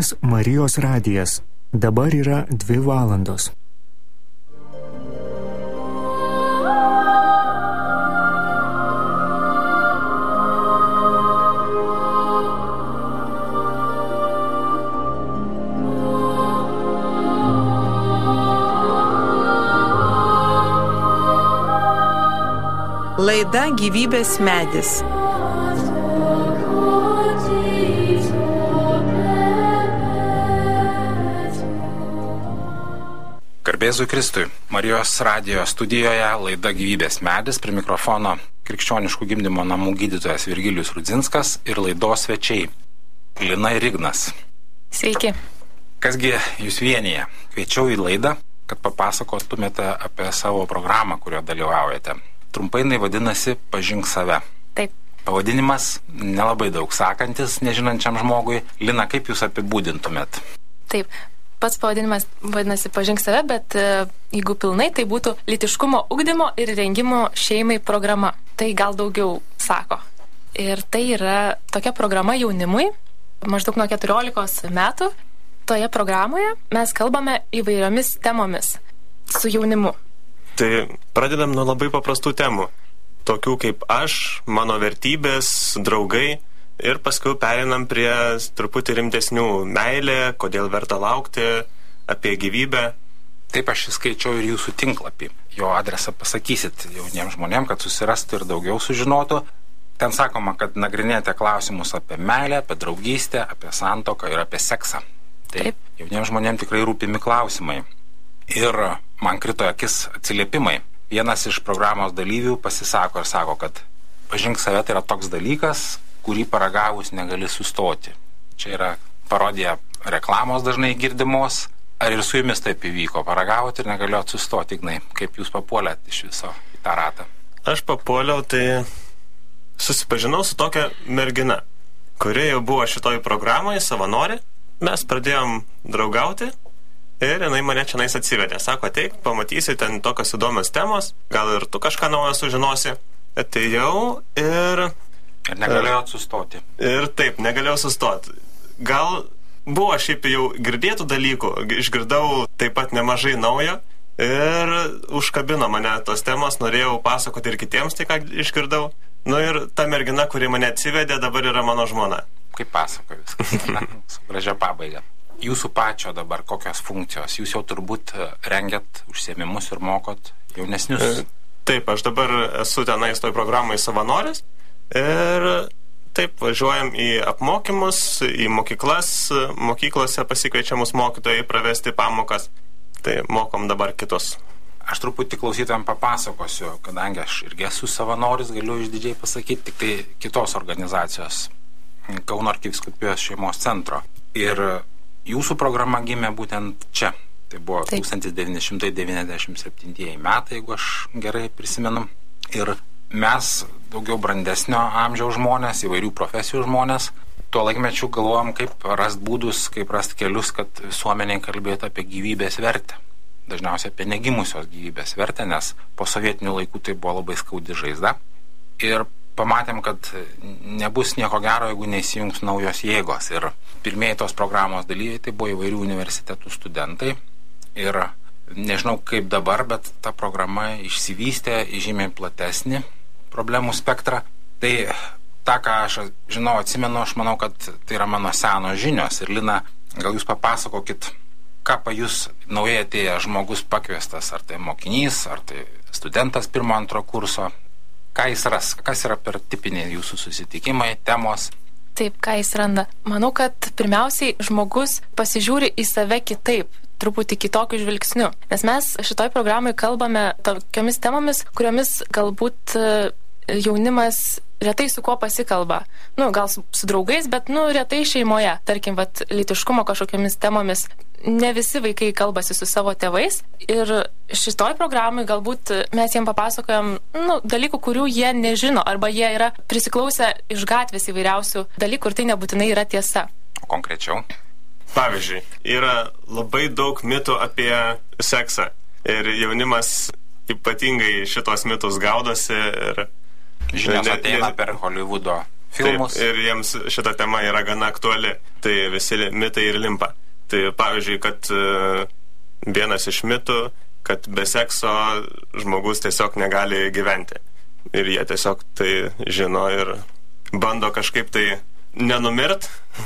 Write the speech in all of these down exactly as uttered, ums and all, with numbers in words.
klausosi Marijos radijas. Dabar yra dvi valandos. Laida Gyvybės medis. Garbėzui Kristui. Marijos radijo studijoje laida Gyvybės medis, prie mikrofono krikščioniškų gimdymo namų gydytojas Virgilijus Rudzinskas ir laidos svečiai Lina ir Ignas. Sveiki. Kasgi jūs vienyje? Kviečiau į laidą, kad papasakotumėte apie savo programą, kurioje dalyvaujate. Trumpai jinai vadinasi Pažink save. Taip. Pavadinimas nelabai daug sakantis nežinančiam žmogui. Lina, kaip jūs apibūdintumėt? Taip. Pats pavadinimas vadinasi Pažink save, bet e, jeigu pilnai, tai būtų lytiškumo ugdymo ir rengimo šeimai programa. Tai gal daugiau sako. Ir tai yra tokia programa jaunimui, maždaug nuo keturiolikos metų. Toje programoje mes kalbame įvairiomis temomis su jaunimu. Tai pradedam nuo labai paprastų temų, tokių kaip aš, mano vertybės, draugai, ir paskui pereinam prie truputį rimtesnių meilė, kodėl verta laukti, apie gyvybę. Taip, aš įskaičiau ir jūsų tinklapį. Jo adresą pasakysit jauniems žmonėms, kad susirastų ir daugiau sužinotų. Ten sakoma, kad nagrinėjate klausimus apie meilę, apie draugystę, apie santuoką ir apie seksą. Tai Taip. Jauniems žmonėms tikrai rūpimi klausimai. Ir man krito akis atsiliepimai. Vienas iš programos dalyvių pasisako ir sako, kad pažink save tai yra toks dalykas, kurį paragavus negali sustoti. Čia yra parodija reklamos dažnai girdimos. Ar ir su jumis taip įvyko? Paragavot ir negalėjot sustoti, Ignai. Kaip jūs papuolėt iš viso į tą ratą? Aš papuoliau, tai susipažinau su tokia mergina, kuri jau buvo šitoj programoje savanorė. Mes pradėjom draugauti. Ir jinai mane čionais atsivedė. Sako, ateik, pamatysi ten tokios įdomios temos, gal ir tu kažką naujo sužinosi. Atėjau ir... Ir negalėjot sustoti. Ir taip, negalėjau sustoti. Gal buvo šiaip jau girdėtų dalykų, išgirdau taip pat nemažai naujo ir užkabino mane tos temos, norėjau pasakoti ir kitiems tai, ką išgirdau. Nu ir ta mergina, kuri mane atsivedė, dabar yra mano žmona. Kaip pasakoju viskas, na, su gražia pabaiga. Jūsų pačio dabar kokios funkcijos? Jūs jau turbūt rengiat užsiėmimus ir mokot jaunesnius. Taip, aš dabar esu tenais toj programai savanoris ir taip važiuojam į apmokymus, į mokyklas, mokyklose pasikviečiamus mokytojai pravesti pamokas. Tai mokom dabar kitus. Aš truputį klausytojams papasakosiu, kadangi aš irgi esu savanoris, galiu išdidžiai pasakyti, tik tai kitos organizacijos, Kauno arkivyskupijos šeimos centro. Ir jūsų programa gimė būtent čia. Tai buvo Taip. tūkstantis devyni šimtai devyniasdešimt septintieji metai, jeigu aš gerai prisimenu. Ir mes, daugiau brandesnio amžiaus žmonės, įvairių profesijų žmonės, tuo laikmečiu galvojom, kaip rast būdus, kaip rast kelius, kad visuomeniai kalbėtų apie gyvybės vertę. Dažniausiai apie negimusios gyvybės vertę, nes po sovietinių laikų tai buvo labai skaudi žaizda. Ir pamatėm, kad nebus nieko gero, jeigu neįsijungs naujos jėgos. Ir pirmieji tos programos dalyviai tai buvo įvairių universitetų studentai. Ir nežinau kaip dabar, bet ta programa išsivystė į žymiai platesnį problemų spektrą. Tai tą, ką aš žinau, atsimenu, aš manau, kad tai yra mano senos žinios. Ir Lina, gal jūs papasakokit, ką pajus naujai atėjęs žmogus pakviestas, ar tai mokinys, ar tai studentas pirmo antro kurso. Ką jis ras? Kas yra per tipiniai jūsų susitikimai, temos? Taip, ką jis randa? Manau, kad pirmiausiai žmogus pasižiūri į save kitaip, truputį kitokiu žvilgsniu. Nes mes šitoj programai kalbame tokiomis temomis, kuriomis galbūt jaunimas retai su kuo pasikalba. Nu, gal su, su draugais, bet, nu, retai šeimoje. Tarkim, vat, lytiškumo kažkokiamis temomis. Ne visi vaikai kalbasi su savo tėvais. Ir šitoj programai galbūt mes jiem papasakojam, nu, dalykų, kurių jie nežino. Arba jie yra prisiklausę iš gatvės įvairiausių dalykų ir tai nebūtinai yra tiesa. O konkrečiau? Pavyzdžiui, yra labai daug mitų apie seksą. Ir jaunimas ypatingai šitos mitus gaudosi ir... Žinios ateina per Hollywoodo filmus. Taip, ir jiems šita tema yra gana aktuali. Tai visi mitai ir limpa. Tai pavyzdžiui, kad vienas iš mitų, kad be sekso žmogus tiesiog negali gyventi. Ir jie tiesiog tai žino ir bando kažkaip tai nenumirt.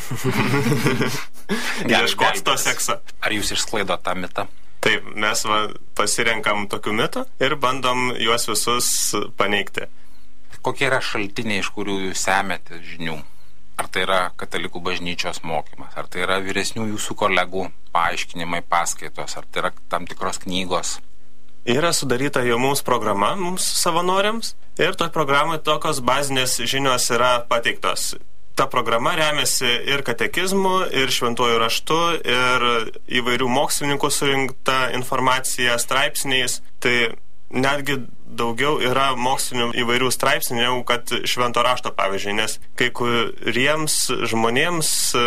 Ieškoti to sekso. Ar jūs išsklaido tą mitą? Taip, mes va, pasirenkam tokių mitų ir bandom juos visus paneigti. Kokie yra šaltiniai, iš kurių jūs semėte žinių? Ar tai yra katalikų bažnyčios mokymas? Ar tai yra vyresnių jūsų kolegų paaiškinimai, paskaitos? Ar tai yra tam tikros knygos? Yra sudaryta jau mums programa, mums savanoriams, ir toj programai tokios bazinės žinios yra pateiktos. Ta programa remiasi ir katekizmu, ir šventuoju raštu, ir įvairių mokslininkų surinkta informacija straipsniais. Tai netgi daugiau yra mokslinių įvairių straipsnių, negu kad švento rašto, pavyzdžiui, nes kai kuriems žmonėms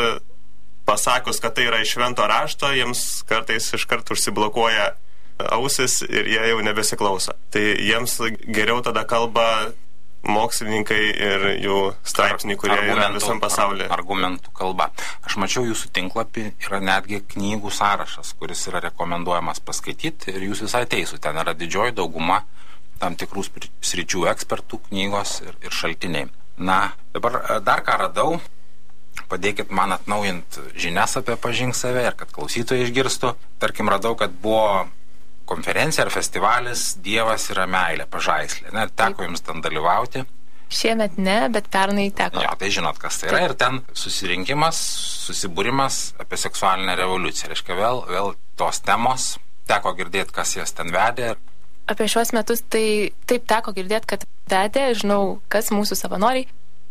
pasakus, kad tai yra iš švento rašto, jiems kartais iš karto užsiblokuoja ausis ir jie jau nebesiklauso. Tai jiems geriau tada kalba mokslininkai ir jų straipsniai, kurie yra visam pasaulyje. Argumentų kalba. Aš mačiau jūsų tinklapį, yra netgi knygų sąrašas, kuris yra rekomenduojamas paskaityti, ir jūs visai teisų, ten yra didžioji dauguma tam tikrų sričių ekspertų knygos ir, ir šaltiniai. Na, dabar dar ką radau, padėkit man atnaujinti žinias apie Pažink save ir kad klausytojai išgirstų. Tarkim, radau, kad buvo konferencija ar festivalis Dievas yra meilė, Pažaislė. Ne, teko jums ten dalyvauti? Šiemet ne, bet pernai teko. Jo, tai žinot, kas tai yra. Ir ten susirinkimas, susibūrimas apie seksualinę revoliuciją. Reiškia, vėl, vėl tos temos. Teko girdėti, kas jas ten vedė. Apie šiuos metus tai taip teko girdėti, kad vedė, žinau, kas mūsų savanoriai.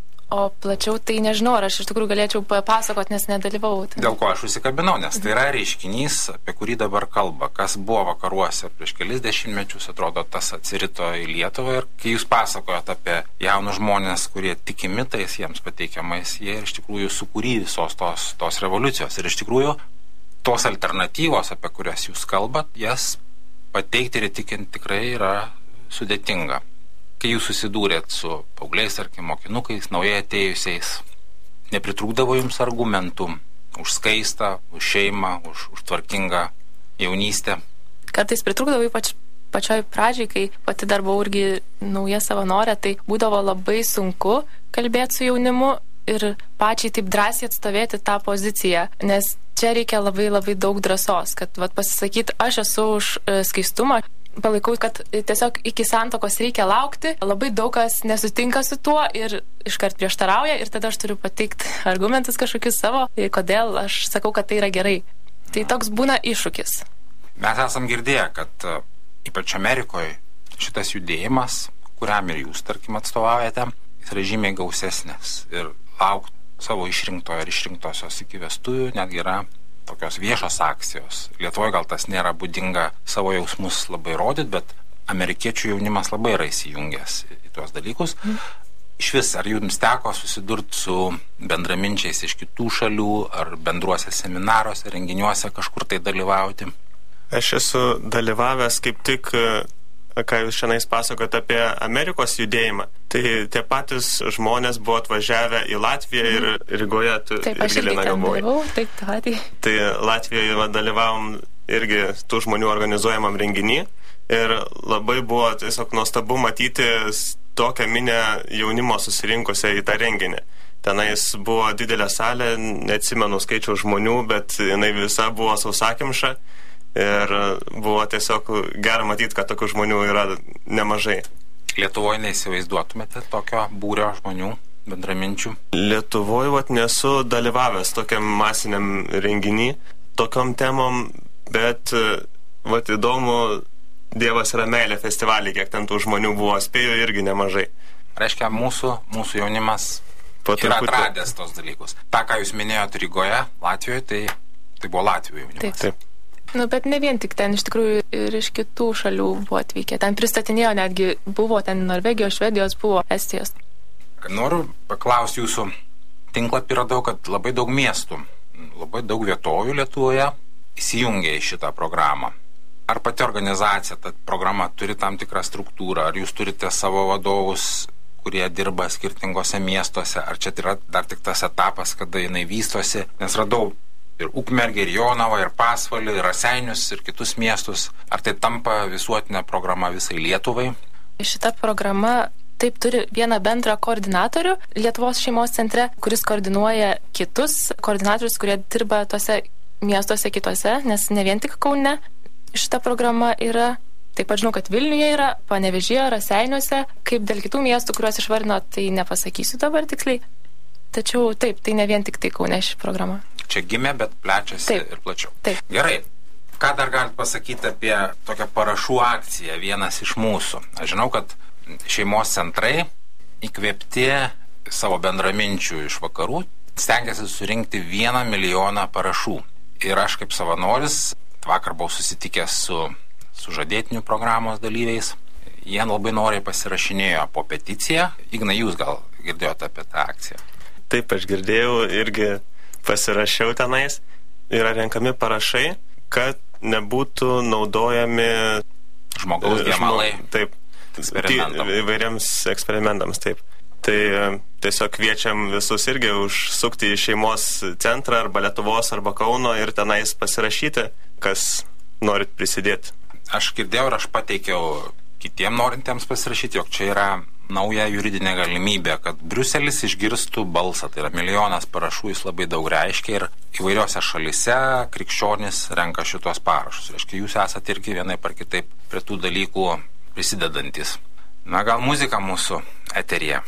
O plačiau tai nežinau, ar aš iš tikrųjų galėčiau papasakoti, nes nedalyvau. Dėl ko aš užsikabinau, nes tai yra reiškinys, apie kurį dabar kalba, kas buvo vakaruose prieš kelis dešimtmečius, atrodo, tas atsirito į Lietuvą. Ir kai jūs pasakojat apie jaunus žmonės, kurie tiki mitais jiems pateikiamais, jie iš tikrųjų sukūrė visos tos, tos revoliucijos. Ir iš tikrųjų tos alternatyvos, apie kurias jūs kalbat, jas pateikti ir įtikinti tikrai yra sudėtinga. Kai jūs susidūrėt su paaugliais, tarkim, mokinukais, naujai atėjusiais, nepritrūkdavo jums argumentų už skaistą, už šeimą, už, už tvarkingą jaunystę? Kartais pritrūkdavo, ypač pačioj pradžiai, kai pati dar buvau irgi nauja savanorė, tai būdavo labai sunku kalbėti su jaunimu ir pačiai taip drąsiai atstovėti tą poziciją, nes čia reikia labai labai daug drąsos, kad vat, pasisakyti, aš esu už e, skaistumą. Palaikau, kad tiesiog iki santokos reikia laukti, labai daug kas nesutinka su tuo ir iškart prieštarauja ir tada aš turiu pateikti argumentus kažkokius savo, kodėl aš sakau, kad tai yra gerai. Tai toks būna iššūkis. Mes esam girdėję, kad ypač Amerikoje šitas judėjimas, kuriam ir jūs, tarkim, atstovaujate, jis yra žymiai gausesnis ir laukti savo išrinktojo ir išrinktosios iki vestuvių netgi yra tokios viešos akcijos. Lietuvoje gal tas nėra būdinga savo jausmus labai rodyti, bet amerikiečių jaunimas labai yra įsijungęs į tuos dalykus. Mm. Iš vis, ar jums teko susidurti su bendraminčiais iš kitų šalių, ar bendruose seminaruose, renginiuose kažkur tai dalyvauti? Aš esu dalyvavęs kaip tik, ką jūs šiandien pasakot apie Amerikos judėjimą. Tai tie patys žmonės buvo atvažiavę į Latviją ir Rygoje. Taip, aš irgi ten dalyvau, taip, tai. Tai Latvijoje dalyvavom irgi tų žmonių organizuojamam renginį ir labai buvo tiesiog nuostabu matyti tokią minę jaunimo susirinkusią į tą renginį. Tenais buvo didelė salė, neatsimenu skaičių žmonių, bet jinai visa buvo sausakimša ir buvo tiesiog gera matyti, kad tokių žmonių yra nemažai. Lietuvoje neįsivaizduotumėte tokio būrio žmonių, bendraminčių? Lietuvoje vat nesu dalyvavęs tokiam masiniam renginį, tokiom temom, bet vat įdomu, Dievas yra meilė festivalį, kiek ten tų žmonių buvo, spėjo irgi nemažai. Reiškia, mūsų, mūsų jaunimas yra atradęs tos dalykus. Ta, ką jūs minėjote Rygoje, Latvijoje, tai, tai buvo Latvijos jaunimas. Taip. Taip. Nu, bet ne vien tik ten, iš tikrųjų ir iš kitų šalių buvo atvykę. Ten pristatinėjo netgi, buvo ten Norvegijos, Švedijos, buvo Estijos. Noriu paklausti jūsų, tinklapį radau, kad labai daug miestų, labai daug vietovių Lietuvoje įsijungė į šitą programą. Ar pati organizacija, ta programa turi tam tikrą struktūrą, ar jūs turite savo vadovus, kurie dirba skirtingose miestuose, ar čia yra dar tik tas etapas, kada jinai vystosi, nes radau ir Ukmergę, ir Jonavą, ir Pasvalį, ir Raseinius, ir kitus miestus. Ar tai tampa visuotinė programa visai Lietuvai? Šita programa taip turi vieną bendrą koordinatorių Lietuvos šeimos centre, kuris koordinuoja kitus koordinatorius, kurie dirba tose miestuose kitose, nes ne vien tik Kaune šita programa yra. Taip pat žinau, kad Vilniuje yra, Panevėžyje, Raseiniuose, kaip dėl kitų miestų, kuriuos išvardino, tai nepasakysiu dabar tiksliai. Tačiau taip, tai ne vien tik tai Kaune ši programa. Čia gimė, bet plečiasi taip, ir plačiau. Taip. Gerai. Ką dar galite pasakyti apie tokią parašų akciją, vienas iš mūsų? Aš žinau, kad šeimos centrai įkvėpti savo bendraminčių iš vakarų stengiasi surinkti vieną milijoną parašų. Ir aš kaip savanoris vakar buvau susitikęs su sužadėtinių programos dalyviais. Jie labai noriai pasirašinėjo po peticiją. Ignai, jūs gal girdėjote apie tą akciją? Taip, aš girdėjau, irgi pasirašiau tenais. Yra renkami parašai, kad nebūtų naudojami žmogaus gemalai. Žmog, taip, eksperimentams. Įvairiams eksperimentams, taip. Tai tiesiog kviečiam visus irgi užsukti į šeimos centrą arba Lietuvos arba Kauno ir tenais pasirašyti, kas norit prisidėti. Aš girdėjau ir aš pateikiau kitiem norintiems pasirašyti, jog čia yra nauja juridinė galimybė, kad Briuselis išgirstų balsą. Tai yra milijonas parašų, jis labai daug reiškia ir įvairiose šalise krikščionys renka šitos parašus. Reiškia, jūs esate irgi vienaip ar kitaip prie tų dalykų prisidedantis. Na, gal muzika mūsų eteryje.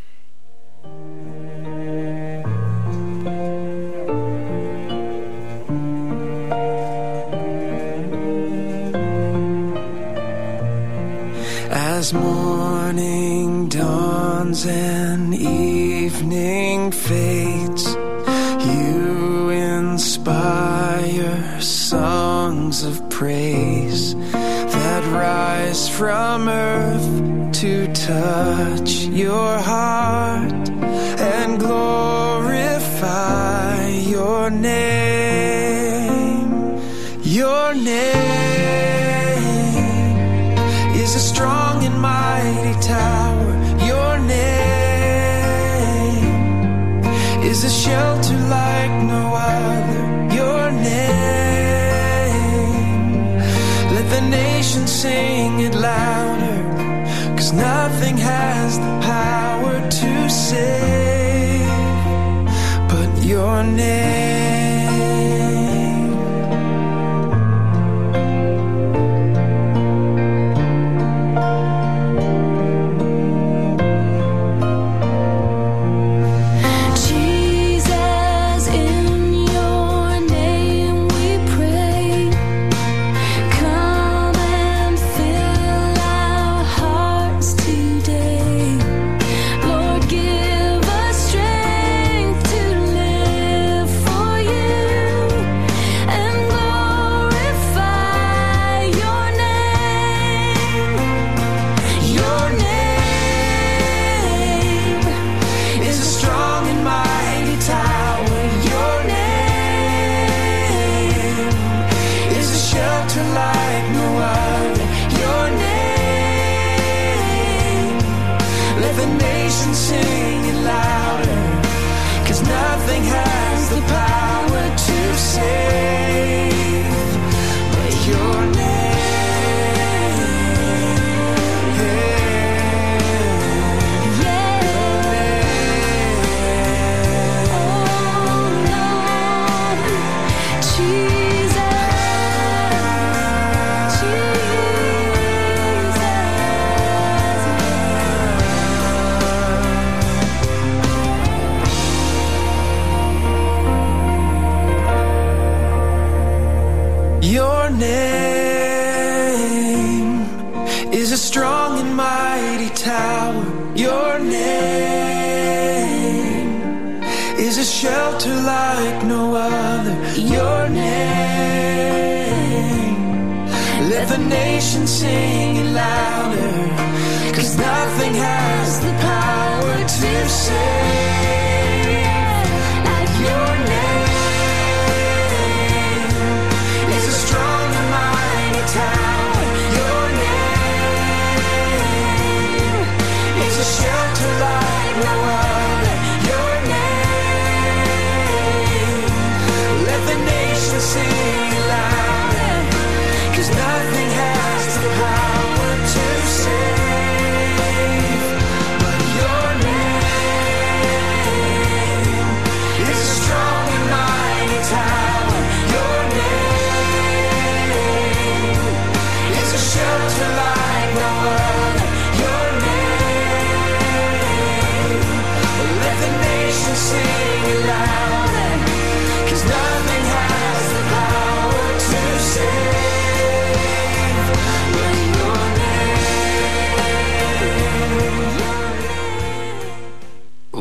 As morning dawns and evening fades, you inspire songs of praise that rise from earth to touch your heart and glorify your name. Your name is a strong and mighty tower. Your name is a shelter like no other. Your name, let the nation sing it louder, 'cause nothing has the power to save but your name. Your name is a strong and mighty tower. Your name is a shelter like no other. Your name, let the nation sing it louder, 'cause nothing has the power to save like your name. Is a strong and mighty tower. Your name is a shelter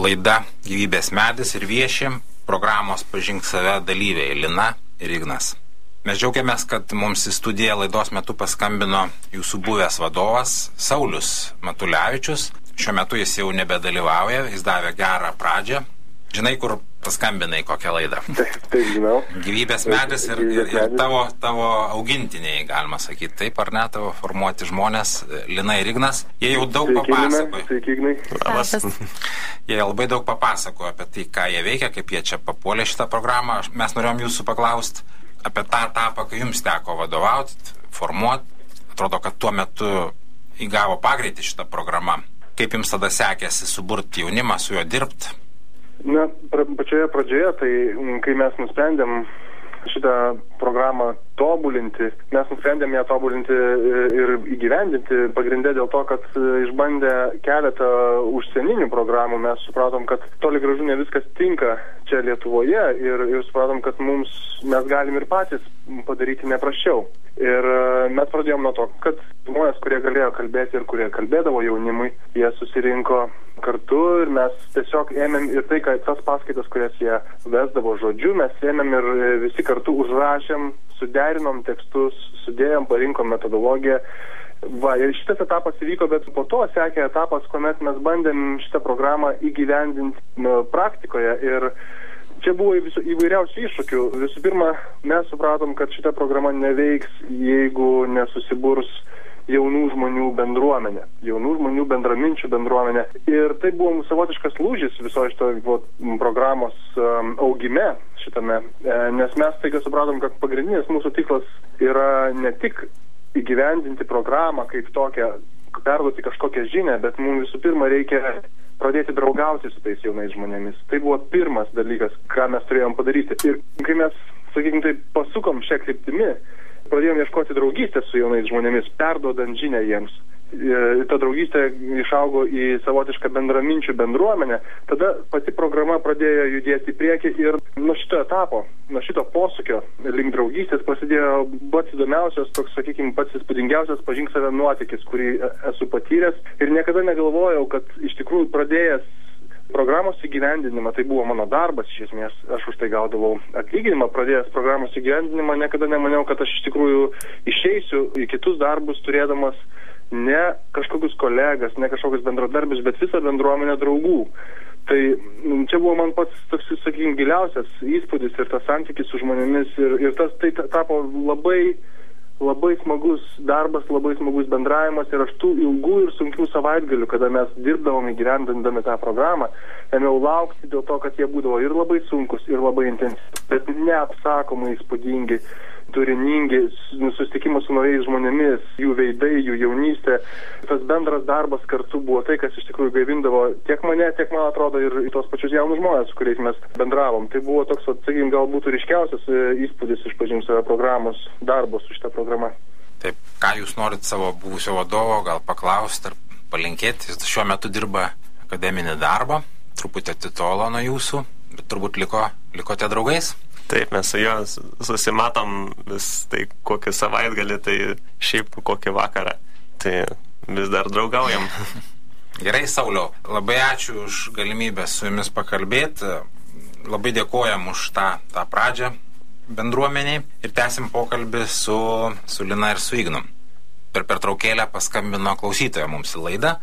laida Gyvybės medis ir vieši programos Pažink save dalyviai Lina ir Ignas. Mes džiaugiamės, kad mums į studiją laidos metu paskambino jūsų buvęs vadovas Saulius Matulevičius. Šiuo metu jis jau nebedalyvauja, jis davė gerą pradžią. Žinai, kur paskambinai kokią laidą? Taip, taip, žinau. Gyvybės medis ir, ir, ir tavo, tavo augintiniai, galima sakyti, taip ar ne, tavo formuoti žmonės, Lina ir Ignas. Jie jau daug papasakojo. Sveiki, Ignai. Jie labai daug papasakojo apie tai, ką jie veikia, kaip jie čia papuolė šitą programą. Mes norėjom jūsų paklausti apie tą etapą, kai jums teko vadovauti, formuoti. Atrodo, kad tuo metu įgavo pagreitį šitą programą. Kaip jums tada sekėsi suburti jaunimą, su juo dirbti? Na, pačioje pradžioje, tai kai mes nusprendėm šitą programą tobulinti, mes nusprendėm ją tobulinti ir įgyvendinti pagrindę dėl to, kad išbandę keletą užsieninių programų mes supratom, kad toli gražu ne viskas tinka čia Lietuvoje ir, ir supratom, kad mums mes galim ir patys padaryti neprasčiau. Ir mes pradėjom nuo to, kad žmonės, kurie galėjo kalbėti ir kurie kalbėdavo jaunimui, jie susirinko kartu ir mes tiesiog ėmėm ir tai, kad tas paskaitas, kurias jie vesdavo žodžiu, mes ėmėm ir visi kartu užrašėm, suderinom tekstus, sudėjom, parinkom metodologiją. Va, ir šitas etapas įvyko, bet po to sekė etapas, kuomet mes bandėm šitą programą įgyvendinti nu, praktikoje ir čia buvo visų, įvairiausių iššūkių. Visų pirma, mes supratom, kad šita programa neveiks, jeigu nesusiburs jaunų žmonių bendruomenė, jaunų žmonių bendraminčių bendruomenė. Ir tai buvo savotiškas lūžis viso šito programos um, augime šitame, e, nes mes taiga supratom, kad pagrindinis mūsų tikslas yra ne tik įgyvendinti programą kaip tokią, perduoti kažkokią žinią, bet mums visų pirma reikia pradėti draugauti su tais jaunais žmonėmis. Tai buvo pirmas dalykas, ką mes turėjom padaryti. Ir kai mes, sakykime, tai pasukom šią kryptimį, pradėjom ieškoti draugystės su jaunais žmonėmis, perduodant žinią jiems. Ta draugystė išaugo į savotišką bendraminčių bendruomenę. Tada pati programa pradėjo judėti į priekį ir nuo šito etapo, nuo šito posūkio link draugystės prasidėjo pats įdomiausias, toks, sakykime, pats įspūdingiausias Pažink save nuotykis, kurį esu patyręs ir niekada negalvojau, kad iš tikrųjų pradėjęs programos įgyvendinimą, tai buvo mano darbas iš esmės, aš už tai gaudavau atlyginimą, pradėjęs programos įgyvendinimą, niekada nemaniau, kad aš iš tikrųjų išeisiu į kitus darbus turėdamas ne kažkokius kolegas, ne kažkokius bendradarbius, bet visą bendruomenę draugų. Tai čia buvo man pats toks, sakykime, giliausias įspūdis ir tas santykis su žmonėmis ir, ir tas tai tapo labai, labai smagus darbas, labai smagus bendravimas ir aš tų ilgų ir sunkių savaitgalių, kada mes dirbdavom įgyvendindami tą programą, ėmiau laukti dėl to, kad jie būdavo ir labai sunkus, ir labai intensyvūs, bet neapsakomai įspūdingi, turiningi, susitikimas su naujais žmonėmis, jų veidai, jų jaunystė. Tas bendras darbas kartu buvo tai, kas iš tikrųjų gaivindavo tiek mane, tiek man atrodo ir tos pačius jaunus žmonės, su kuriais mes bendravom. Tai buvo toks, sakykime, galbūt ryškiausias įspūdis iš Pažink save programos darbo su šitą programą. Taip, ką jūs norit savo buvusio vadovo gal paklausti ar palinkėti? Jis šiuo metu dirba akademinį darbą, truputį atitolo nuo jūsų, bet turbūt liko, likote draugais? Taip, mes su juo susimatom vis tai kokį savaitgalį, tai šiaip kokį vakarą. Tai vis dar draugaujam. Gerai, Sauliau, labai ačiū už galimybę su jumis pakalbėti. Labai dėkojam už tą, tą pradžią bendruomeniai ir tęsim pokalbį su, su Lina ir su Ignu. Per pertraukėlę paskambino klausytoja mums į laidą.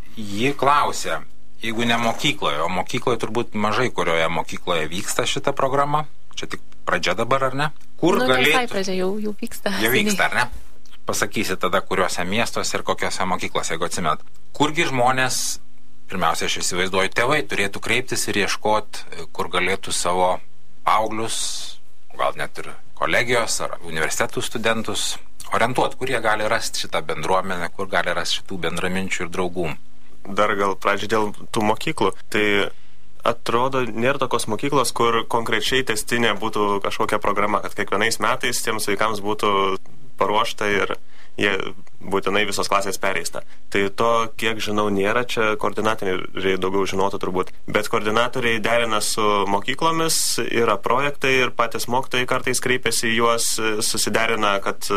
Ji klausė, jeigu ne mokykloje, o mokykloje turbūt mažai kurioje mokykloje vyksta šita programa, čia tik pradžia dabar, ar ne? Kur nu, galėtų... Nu, pradžia jau, jau vyksta. Jau vyksta, ar ne? Pasakysi tada, kuriuose miestuose ir kokiuose mokyklose, jeigu atsimet. Kurgi žmonės, pirmiausia, aš įsivaizduoju, tėvai turėtų kreiptis ir ieškoti, kur galėtų savo paauglius, gal net ir kolegijos ar universitetų studentus orientuoti, kur jie gali rasti šitą bendruomenę, kur gali rasti šitų bendraminčių ir draugų. Dar gal pradžiai dėl tų mokyklų. Tai atrodo, nėra tokios mokyklos, kur konkrečiai testinė būtų kažkokia programa, kad kiekvienais metais tiems vaikams būtų paruošta ir jie būtinai visos klasės pereista. Tai to, kiek žinau, nėra, čia koordinatoriai daugiau žinotų turbūt. Bet koordinatoriai derina su mokyklomis, yra projektai ir patys mokytojai kartais kreipiasi į juos, susiderina, kad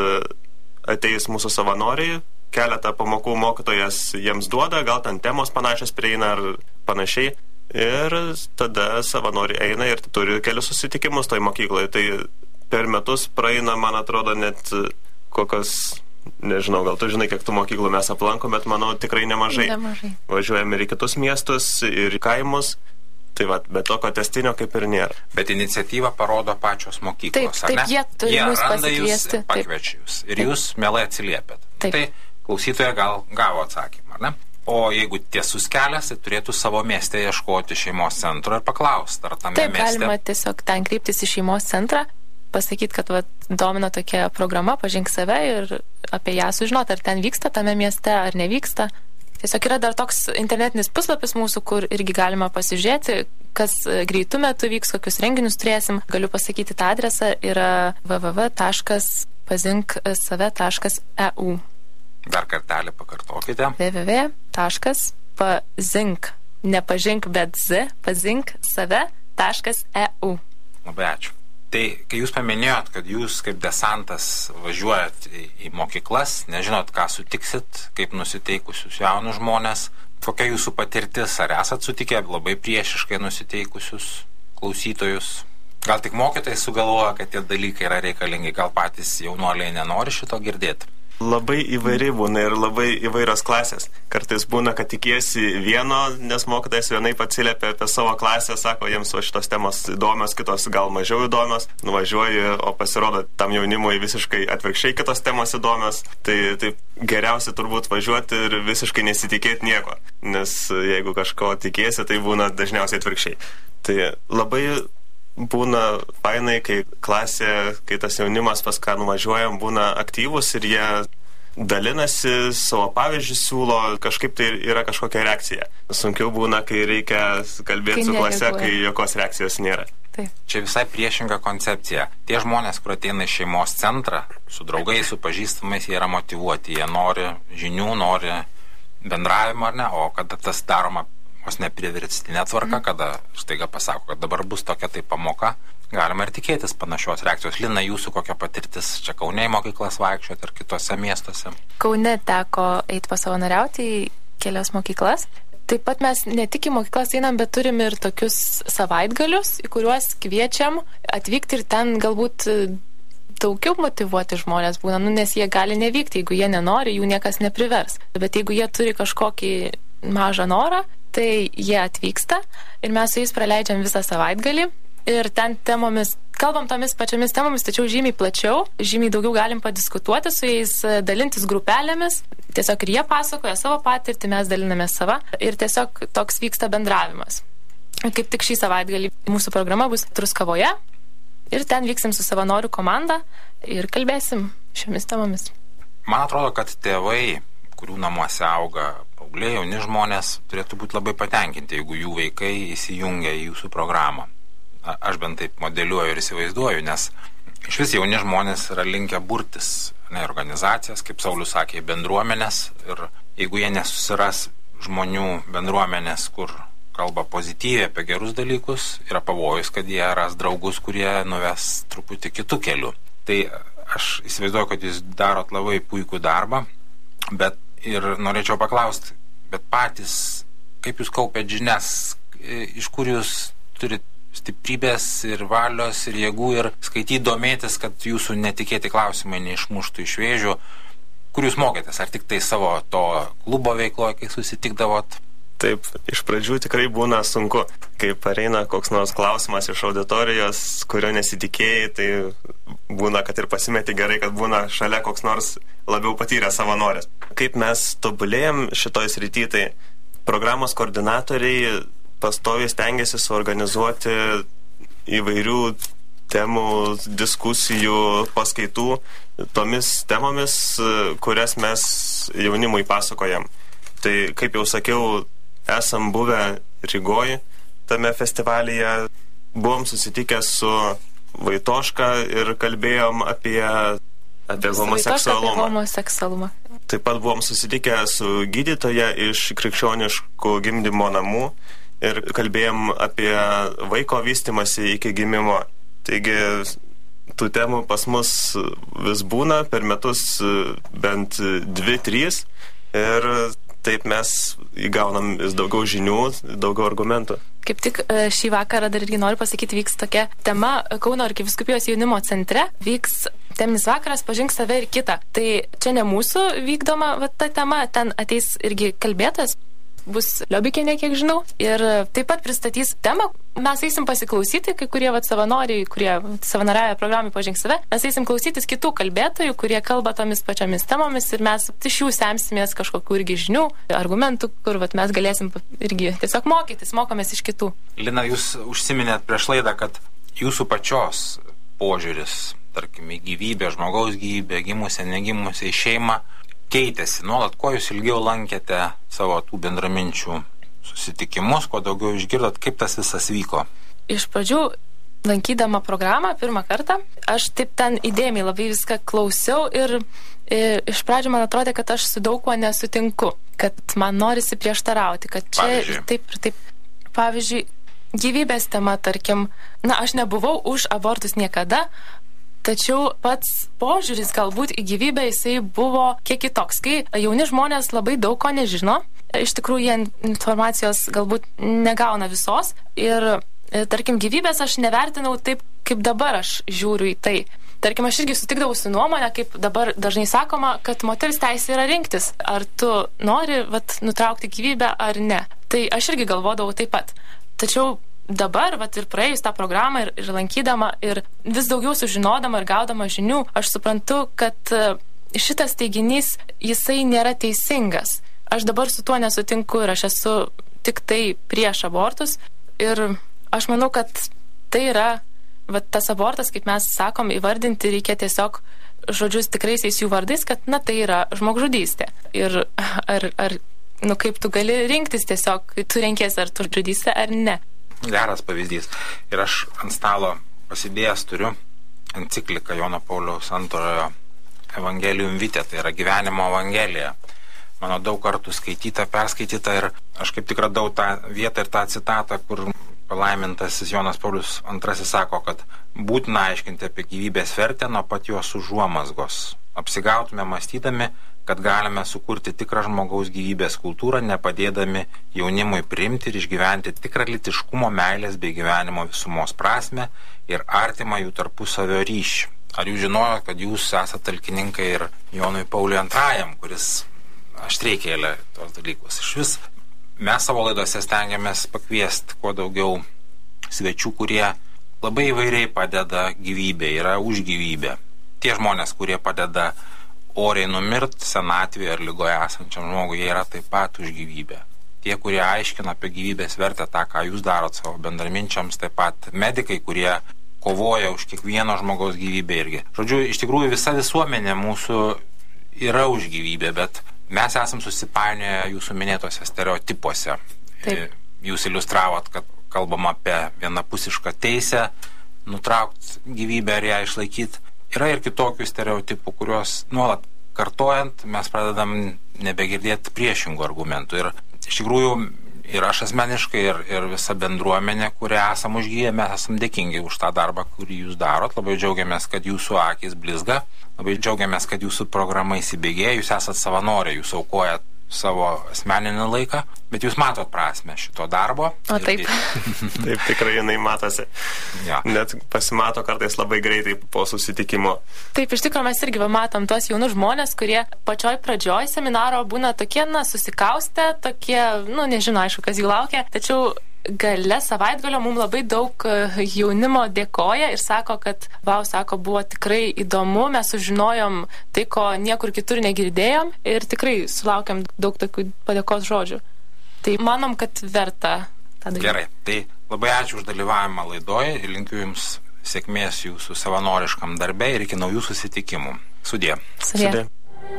ateis mūsų savanoriai, keletą pamokų mokytojas jiems duoda, gal ten temos panašios prieina ar panašiai. Ir tada savanoriai eina ir turi kelius susitikimus toj mokykloje. Tai per metus praeina, man atrodo, net kokios, nežinau, gal tu žinai, kiek tų mokyklų mes aplankom, bet manau tikrai nemažai. Nemažai. Važiuojame ir į kitus miestus, ir į kaimus. Tai va, bet tokio testinio kaip ir nėra. Bet iniciatyvą parodo pačios mokyklos, taip, ar ne? Taip, jie turi jie mus randa pasikviesti. Jūs, pakviečia jūs. Ir taip. Jūs mielai atsiliepėt. Taip. Tai klausytoja gal gavo atsakymą, ar ne? O jeigu tiesus kelias, tai turėtų savo mieste ieškoti šeimos centro ir paklausti, ar tame taip, mieste... Taip, galima tiesiog ten kreiptis į šeimos centrą, pasakyti, kad va, domina tokia programa, pažink save ir apie ją sužinoti, ar ten vyksta tame mieste, ar nevyksta. Tiesiog yra dar toks internetinis puslapis mūsų, kur irgi galima pasižiūrėti, kas greitų metų vyks, kokius renginius turėsim. Galiu pasakyti tą adresą, yra w w w taškas pazink save taškas e u. Dar kartelį pakartokite. w w w taškas pazink, nepažink, bet z, pazink save taškas e u. Labai ačiū. Tai, kai jūs paminėjot, kad jūs kaip desantas važiuojat į, į mokyklas, nežinot, ką sutiksit, kaip nusiteikusius jaunus žmonės, kokia jūsų patirtis, ar esat sutikę labai priešiškai nusiteikusius klausytojus? Gal tik mokytojai sugalvoja, kad tie dalykai yra reikalingi, gal patys jaunuoliai nenori šito girdėti? Labai įvairiai būna ir labai įvairios klasės. Kartais būna, kad tikiesi vieno, nes mokytojas vienaip atsiliepia apie savo klasę, sako, jiems va šitos temos įdomios, kitos gal mažiau įdomios, nuvažiuoji, o pasirodo tam jaunimui visiškai atvirkščiai kitos temos įdomios. Tai, tai geriausia turbūt važiuoti ir visiškai nesitikėti nieko, nes jeigu kažko tikėsi, tai būna dažniausiai atvirkščiai. Tai labai būna fainai, kai klasė, kai tas jaunimas pas ką nuvažiuojam, būna aktyvus ir jie dalinasi, savo pavyzdžius siūlo, kažkaip tai yra kažkokia reakcija. Sunkiau būna, kai reikia kalbėti su klase, kai jokios reakcijos nėra. Taip. Čia visai priešinga koncepcija. Tie žmonės, kur ateina į šeimos centrą, su draugais, su pažįstamais, jie yra motyvuoti, jie nori žinių, nori bendravimo, ar ne, o kada tas daroma vos nepriverstinė tvarka, mm. kada staiga pasako, kad dabar bus tokia tai pamoka, galima ir tikėtis panašios reakcijos. Lina, jūsų kokia patirtis čia Kaune į mokyklas vaikščioti ar kitose miestuose? Kaune teko eiti pasavanoriauti į kelias mokyklas. Taip pat mes ne tik į mokyklas einam, bet turim ir tokius savaitgalius, į kuriuos kviečiam atvykti ir ten galbūt daugiau motyvuoti žmonės būna, nu, nes jie gali nevykti, jeigu jie nenori, jų niekas neprivers. Bet jeigu jie turi kažkokį mažą norą, tai jie atvyksta ir mes su jais praleidžiam visą savaitgalį ir ten temomis, kalbam tomis pačiomis temomis, tačiau žymiai plačiau, žymiai daugiau galim padiskutuoti su jais, dalintis grupelėmis, tiesiog ir jie pasakoja savo patirtį, mes dalinamės savo ir tiesiog toks vyksta bendravimas. Kaip tik šį savaitgalį mūsų programa bus Truskavoje ir ten vyksim su savanorių komanda ir kalbėsim šiomis temomis. Man atrodo, kad tėvai, kurių namuose auga paaugliai, jauni žmonės, turėtų būti labai patenkinti, jeigu jų vaikai įsijungia į jūsų programą. A, aš bent taip modeliuoju ir įsivaizduoju, nes iš vis jauni žmonės yra linkę burtis, ne, organizacijas, kaip Saulius sakė, bendruomenės, ir jeigu jie nesusiras žmonių bendruomenės, kur kalba pozityviai apie gerus dalykus, yra pavojus, kad jie ras draugus, kurie nuves truputį kitų kelių. Tai aš įsivaizduoju, kad jūs darot labai puikų darbą, bet ir norėčiau paklausti, bet patys, kaip jūs kaupėt žinias, iš kur jūs turit stiprybės ir valios ir jėgų ir skaityti, domėtis, kad jūsų netikėti klausimai neišmuštų iš vėžių, kur jūs mokėtės, ar tik tai savo to klubo veikloje, kai susitikdavot? Taip, iš pradžių tikrai būna sunku, kai pareina koks nors klausimas iš auditorijos, kurio nesitikėjai, tai būna, kad ir pasimeti gerai, kad būna šalia koks nors labiau patyręs savanoris. Kaip mes tobulėjom šitoj srity, tai programos koordinatoriai pastoviai stengiasi suorganizuoti įvairių temų, diskusijų, paskaitų tomis temomis, kurias mes jaunimui pasakojam. Tai, kaip jau sakiau, esam buvę Rygoj tame festivalyje, buvom susitikę su Vaitoška ir kalbėjom apie, apie homoseksualumą. Apie homoseksualumą. Taip pat buvom susitikę su gydytoja iš krikščioniškų gimdymo namų ir kalbėjom apie vaiko vystymąsi iki gimimo. Taigi, tų temų pas mus vis būna, per metus bent dvi, trys ir taip mes įgaunam vis daugiau žinių, daugiau argumentų. Kaip tik šį vakarą dar irgi noriu pasakyti, vyks tokia tema Kauno arkivyskupijos jaunimo centre. Vyks teminis vakaras Pažink save ir kitą. Tai čia ne mūsų vykdoma va, ta tema, ten ateis irgi kalbėtojas. Bus Liobikienė, kiek žinau, ir taip pat pristatys temą. Mes eisim pasiklausyti, kai kurie vat, savanoriai, kurie savanoriauja programai Pažink save, mes eisim klausytis kitų kalbėtojų, kurie kalba tomis pačiamis temomis ir mes iš jų semsimės kažkokių irgi žinių, argumentų, kur vat, mes galėsim irgi tiesiog mokytis, mokomės iš kitų. Lina, jūs užsiminėt prieš laidą, kad jūsų pačios požiūris, tarkim, į gyvybę, žmogaus gyvybę, gimusią, negimusią, į šeimą, keitėsi nuolat, ko jūs ilgiau lankėte savo tų bendraminčių susitikimus, kuo daugiau išgirdot, kaip tas visas vyko? Iš pradžių, lankydama programą pirmą kartą, aš taip ten įdėmiai labai viską klausiau ir, ir iš pradžių man atrodė, kad aš su daug kuo nesutinku, kad man norisi prieštarauti, kad čia Pavyzdžiui. taip ir taip. Pavyzdžiui, gyvybės tema, tarkim, na, aš nebuvau už abortus niekada, tačiau pats požiūris galbūt į gyvybę jisai buvo kiek kitoks, kai jauni žmonės labai daug ko nežino, iš tikrųjų jie informacijos galbūt negauna visos ir, tarkim, gyvybės aš nevertinau taip, kaip dabar aš žiūriu į tai. Tarkim, aš irgi sutikdavau su nuomonę, kaip dabar dažnai sakoma, kad moters teisė yra rinktis, ar tu nori vat, nutraukti gyvybę ar ne. Tai aš irgi galvodavau taip pat. Tačiau dabar, vat, ir praėjus tą programą ir, ir lankydama ir vis daugiau sužinodama ir gaudama žinių, aš suprantu, kad šitas teiginys, jisai nėra teisingas. Aš dabar su tuo nesutinku ir aš esu tik tai prieš abortus ir aš manau, kad tai yra, vat, tas abortas, kaip mes sakom, įvardinti reikia tiesiog žodžius tikraisiais jų vardais, kad, na, tai yra žmogžudystė. Ir ar, ar, nu, kaip tu gali rinktis tiesiog, tu renkiesi, ar tu žudystė ar ne. Geras pavyzdys. Ir aš ant stalo pasidėjęs turiu encikliką Jono Pauliaus antrojo Evangelium Vitae, tai yra gyvenimo evangelija. Mano daug kartų skaityta, perskaityta ir aš kaip tik radau tą vietą ir tą citatą, kur palaimintasis Jonas Paulius antrasis sako, kad būtina aiškinti apie gyvybės vertę nuo pat jos užuomazgos. Apsigautume mąstydami, kad galime sukurti tikrą žmogaus gyvybės kultūrą, nepadėdami jaunimui priimti ir išgyventi tikrą lytiškumo, meilės bei gyvenimo visumos prasme ir artimą jų tarpusavio ryšį. Ar jūs žinojo, kad jūs esate talkininkai ir Jonui Pauliui antrajam, kuris aštriai kėlė tos dalykus? Iš vis mes savo laidose stengiamės pakviesti kuo daugiau svečių, kurie labai įvairiai padeda gyvybė, yra už gyvybę. Tie žmonės, kurie padeda oriai numirt senatvėje ar lygoje esančiam žmogui, jie yra taip pat už gyvybę. Tie, kurie aiškina apie gyvybės vertę, tą, ką jūs darot savo bendraminčiams, taip pat medikai, kurie kovoja už kiekvieno žmogaus gyvybę irgi. Žodžiu, iš tikrųjų visa visuomenė mūsų yra už gyvybę, bet mes esam susipainioję jūsų minėtose stereotipuose. Taip. Jūs iliustravot, kad kalbam apie vienapusišką teisę, nutraukti gyvybę ar ją išlaikyti. Yra ir kitokių stereotipų, kuriuos nuolat kartojant mes pradedam nebegirdėti priešingų argumentų. Ir iš tikrųjų ir aš asmeniškai, ir, ir visa bendruomenė, kurią esam užgyję, mes esam dėkingi už tą darbą, kurį jūs darot. Labai džiaugiamės, kad jūsų akys blizga. Labai džiaugiamės, kad jūsų programa įsibėgėja. Jūs esat savanoriai, jūs aukojat savo asmeninį laiką, bet jūs matot prasmę šito darbo. O taip. Taip, tikrai jinai matosi. Ja. Net pasimato kartais labai greitai po susitikimo. Taip, iš tikrųjų mes irgi matom tuos jaunus žmonės, kurie pačioj pradžioj seminaro būna tokie, na, susikaustę, tokie, nu, nežinau, aišku, kas jų laukia, tačiau gale savaitgalio mums labai daug jaunimo dėkoja ir sako, kad, vau, sako, buvo tikrai įdomu, mes sužinojom tai, ko niekur kitur negirdėjom ir tikrai sulaukiam daug tokių padėkos žodžių. Tai manom, kad verta tą daryti. Gerai, tai labai ačiū už dalyvavimą laidoje ir linkiu jums sėkmės jūsų savanoriškam darbe ir iki naujų susitikimų. Sudie. Sudie. Sudie.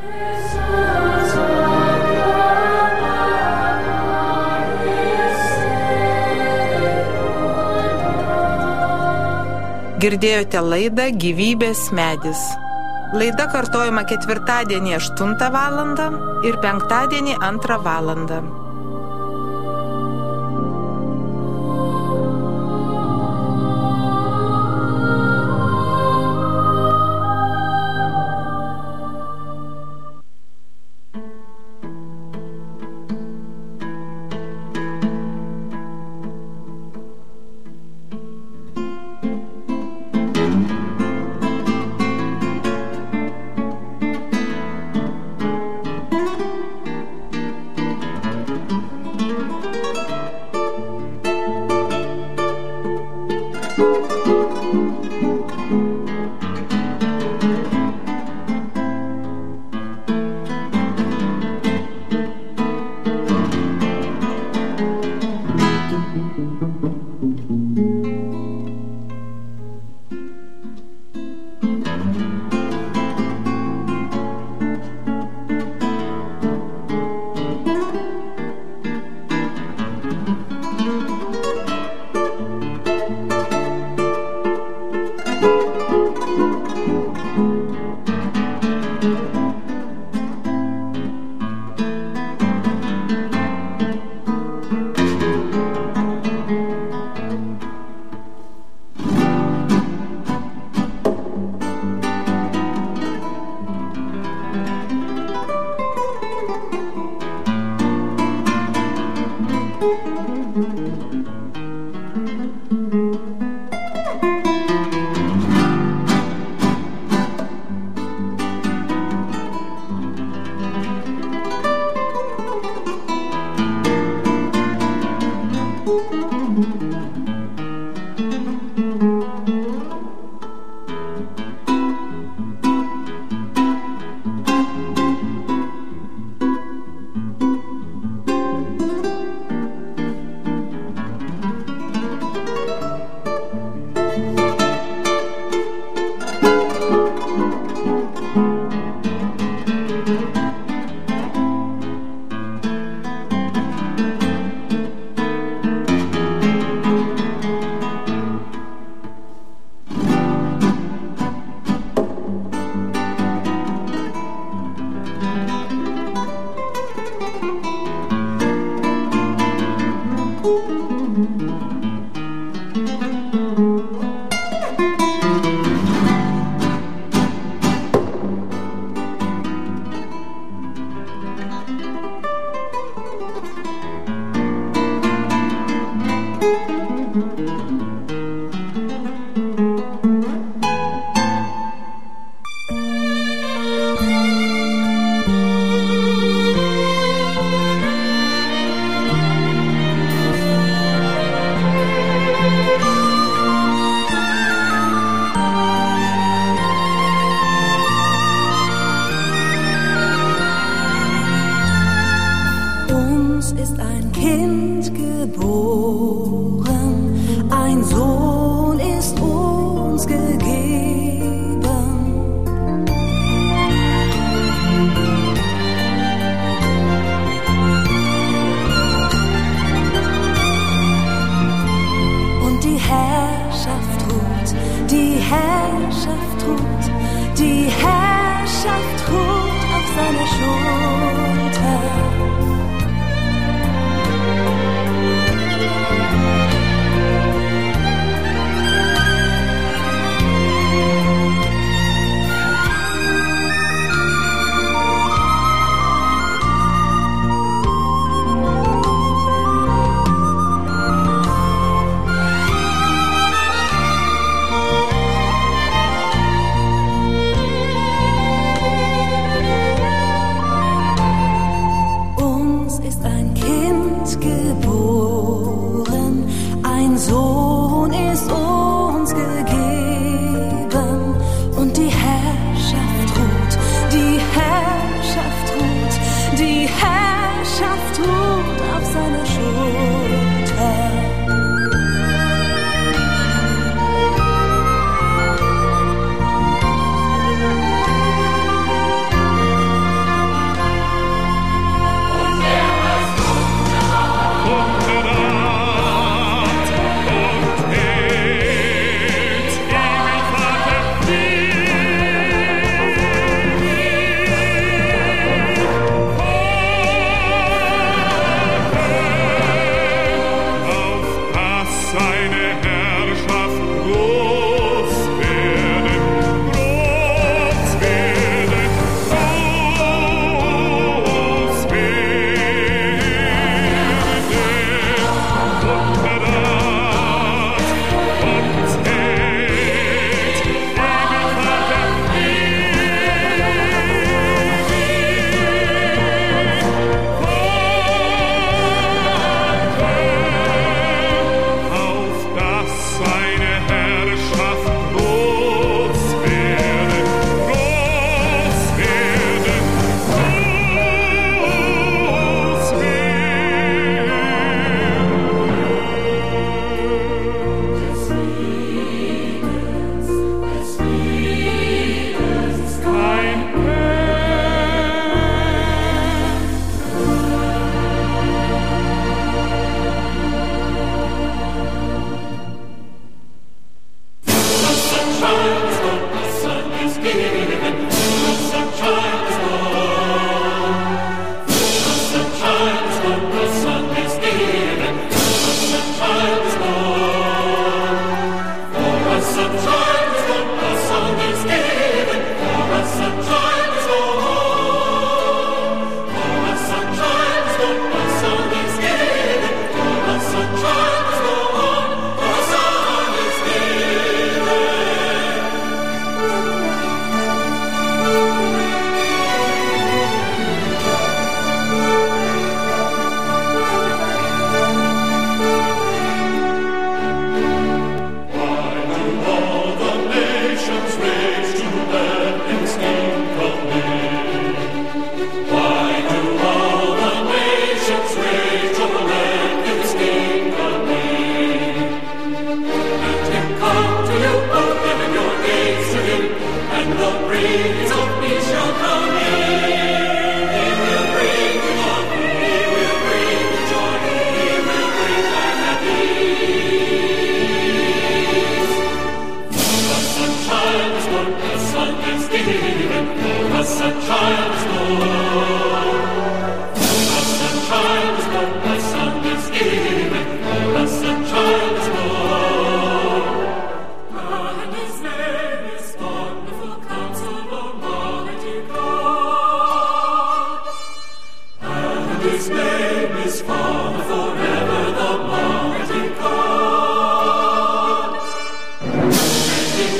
Girdėjote laidą Gyvybės medis. Laida kartojama ketvirtadienį aštuntą valandą ir penktadienį antrą valandą. die Herrschaft ruht auf seiner Schulter.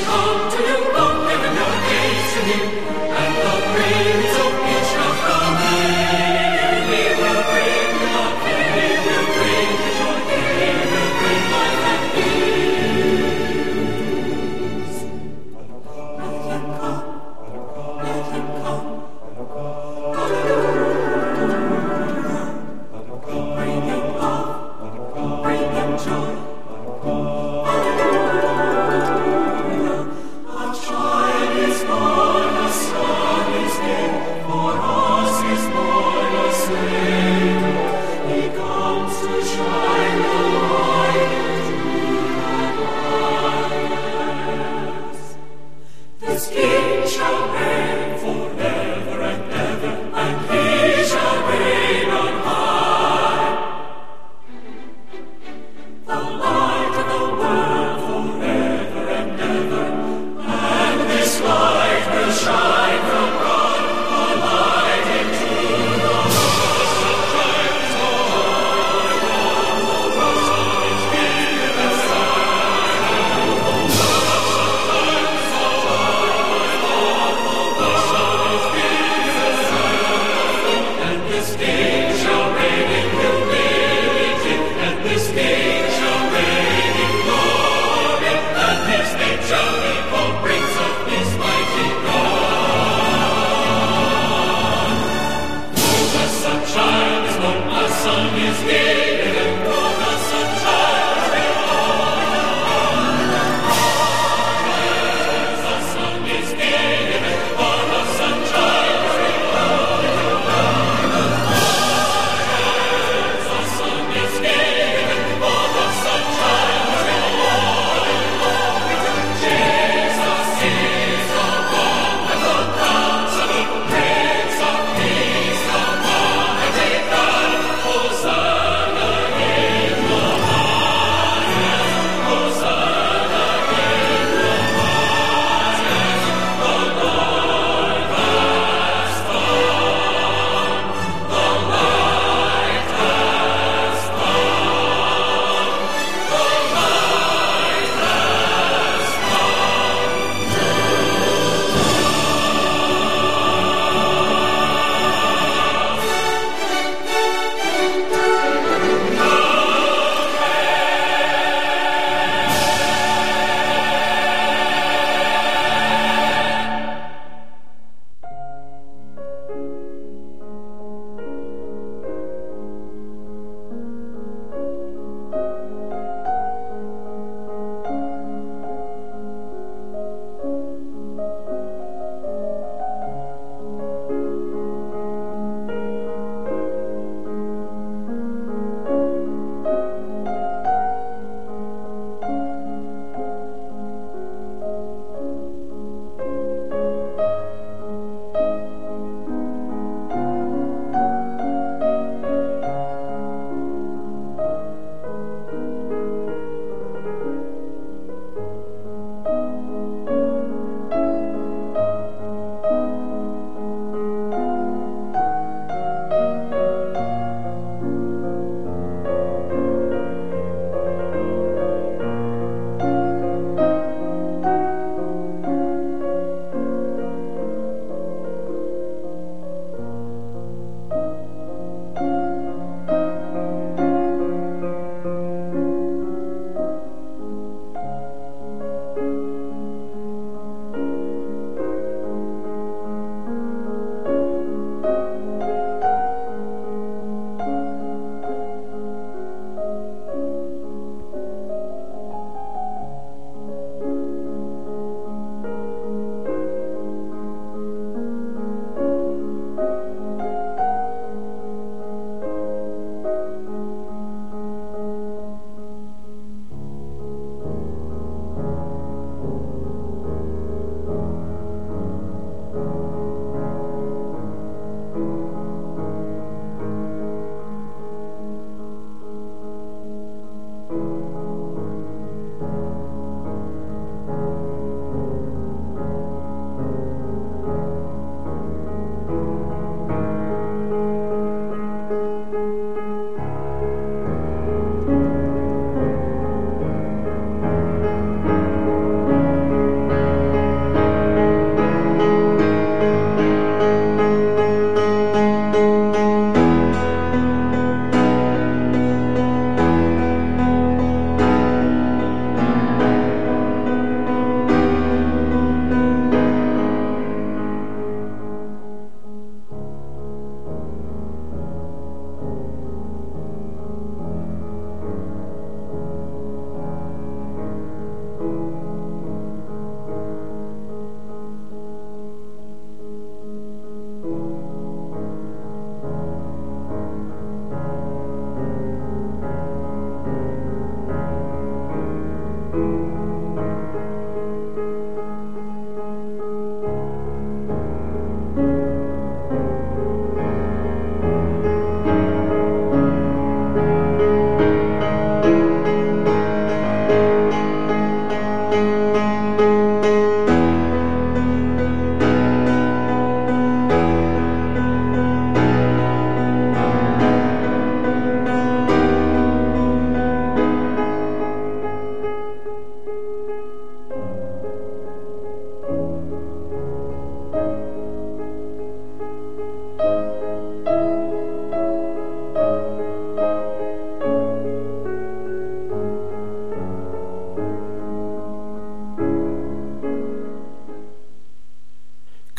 And the praise of Israel. Thank you.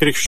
krikščionybė.